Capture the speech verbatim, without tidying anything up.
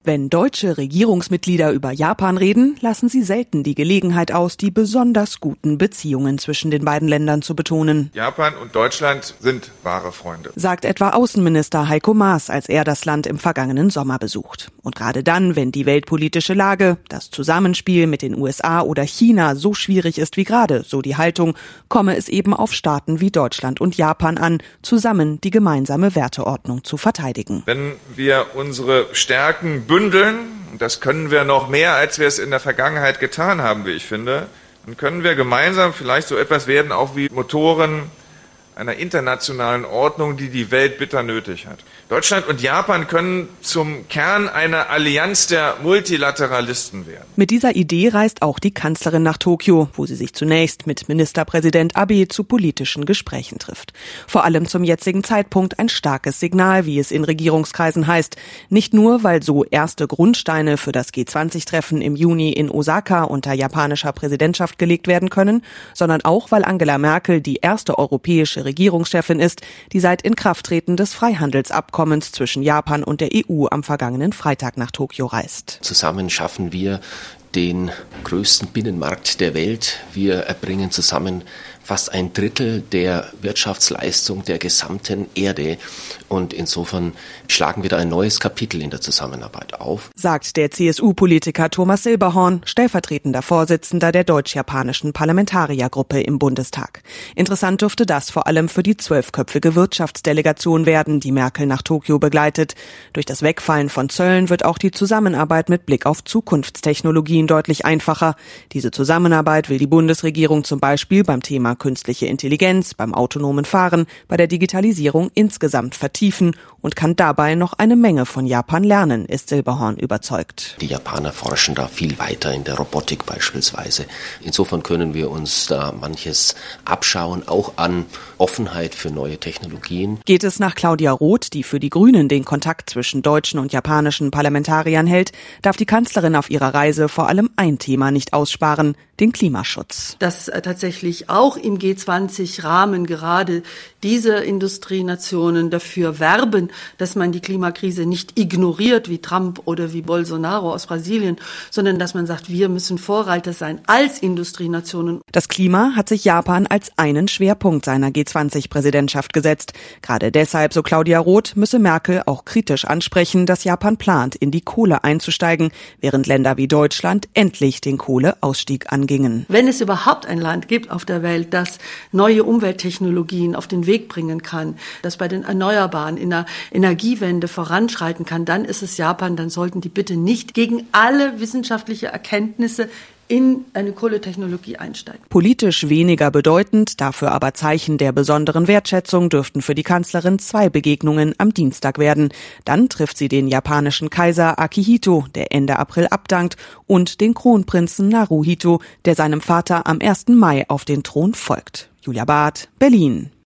Wenn deutsche Regierungsmitglieder über Japan reden, lassen sie selten die Gelegenheit aus, die besonders guten Beziehungen zwischen den beiden Ländern zu betonen. Japan und Deutschland sind wahre Freunde, sagt etwa Außenminister Heiko Maas, als er das Land im vergangenen Sommer besucht. Und gerade dann, wenn die weltpolitische Lage, das Zusammenspiel mit den U S A oder China so schwierig ist wie gerade, so die Haltung, komme es eben auf Staaten wie Deutschland und Japan an, zusammen die gemeinsame Werteordnung zu verteidigen. Wenn wir unsere Stärken bündeln, und das können wir noch mehr, als wir es in der Vergangenheit getan haben, wie ich finde, dann können wir gemeinsam vielleicht so etwas werden, auch wie Motoren einer internationalen Ordnung, die die Welt bitter nötig hat. Deutschland und Japan können zum Kern einer Allianz der Multilateralisten werden. Mit dieser Idee reist auch die Kanzlerin nach Tokio, wo sie sich zunächst mit Ministerpräsident Abe zu politischen Gesprächen trifft. Vor allem zum jetzigen Zeitpunkt ein starkes Signal, wie es in Regierungskreisen heißt. Nicht nur, weil so erste Grundsteine für das G zwanzig Treffen im Juni in Osaka unter japanischer Präsidentschaft gelegt werden können, sondern auch, weil Angela Merkel die erste europäische Regierungschefin ist, die seit Inkrafttreten des Freihandelsabkommens zwischen Japan und der E U am vergangenen Freitag nach Tokio reist. Zusammen schaffen wir den größten Binnenmarkt der Welt. Wir erbringen zusammen fast ein Drittel der Wirtschaftsleistung der gesamten Erde. Und insofern schlagen wir da ein neues Kapitel in der Zusammenarbeit auf, sagt der C S U-Politiker Thomas Silberhorn, stellvertretender Vorsitzender der deutsch-japanischen Parlamentariergruppe im Bundestag. Interessant dürfte das vor allem für die zwölfköpfige Wirtschaftsdelegation werden, die Merkel nach Tokio begleitet. Durch das Wegfallen von Zöllen wird auch die Zusammenarbeit mit Blick auf Zukunftstechnologien deutlich einfacher. Diese Zusammenarbeit will die Bundesregierung zum Beispiel beim Thema künstliche Intelligenz, beim autonomen Fahren, bei der Digitalisierung insgesamt vertiefen und kann dabei noch eine Menge von Japan lernen, ist Silberhorn überzeugt. Die Japaner forschen da viel weiter in der Robotik beispielsweise. Insofern können wir uns da manches abschauen, auch an Offenheit für neue Technologien. Geht es nach Claudia Roth, die für die Grünen den Kontakt zwischen deutschen und japanischen Parlamentariern hält, darf die Kanzlerin auf ihrer Reise vor allem ein Thema nicht aussparen, den Klimaschutz. Dass äh, tatsächlich auch im G zwanzig Rahmen gerade diese Industrienationen dafür werben, dass man die Klimakrise nicht ignoriert wie Trump oder wie Bolsonaro aus Brasilien, sondern dass man sagt, wir müssen Vorreiter sein als Industrienationen. Das Klima hat sich Japan als einen Schwerpunkt seiner G zwanzig Präsidentschaft gesetzt. Gerade deshalb, so Claudia Roth, müsse Merkel auch kritisch ansprechen, dass Japan plant, in die Kohle einzusteigen, während Länder wie Deutschland endlich den Kohleausstieg angingen. Wenn es überhaupt ein Land gibt auf der Welt, das neue Umwelttechnologien auf den Weg bringen kann, das bei den Erneuerbaren in der Energiewende voranschreiten kann, dann ist es Japan. Dann sollten die bitte nicht gegen alle wissenschaftliche Erkenntnisse in eine Kohletechnologie einsteigen. Politisch weniger bedeutend, dafür aber Zeichen der besonderen Wertschätzung dürften für die Kanzlerin zwei Begegnungen am Dienstag werden. Dann trifft sie den japanischen Kaiser Akihito, der Ende April abdankt, und den Kronprinzen Naruhito, der seinem Vater am ersten Mai auf den Thron folgt. Julia Barth, Berlin.